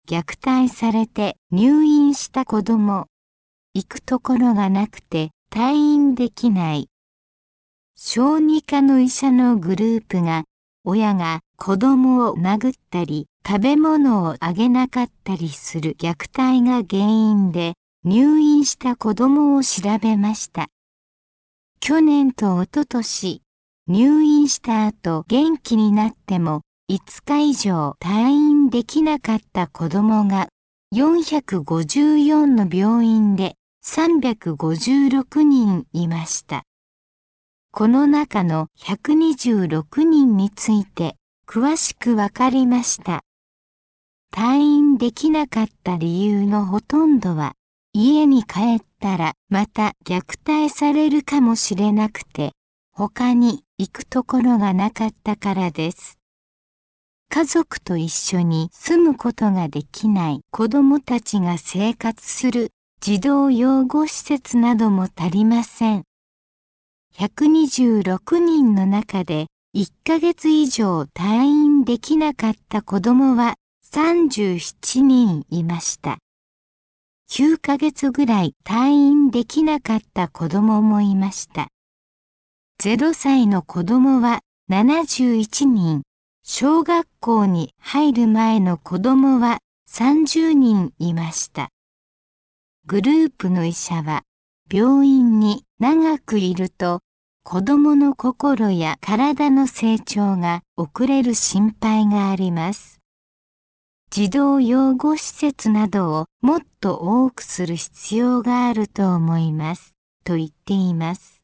虐待されて入院した子供。行くところがなくて退院できない。小児科の医者のグループが、親が子供を殴ったり食べ物をあげなかったりする虐待が原因で入院した子供を調べました。去年と一昨年、入院した後元気になっても5日以上退院できなかった子供が454の病院で356人いました。この中の126人について詳しくわかりました。退院できなかった理由のほとんどは、家に帰ったらまた虐待されるかもしれなくて、他に行くところがなかったからです。家族と一緒に住むことができない子どもたちが生活する児童養護施設なども足りません。126人の中で1ヶ月以上退院できなかった子どもは37人いました。9ヶ月ぐらい退院できなかった子どももいました。0歳の子どもは71人、小学校に入る前の子どもは30人いました。グループの医者は、病院に長くいると子どもの心や体の成長が遅れる心配があります。児童養護施設などをもっと多くする必要があると思います、と言っています。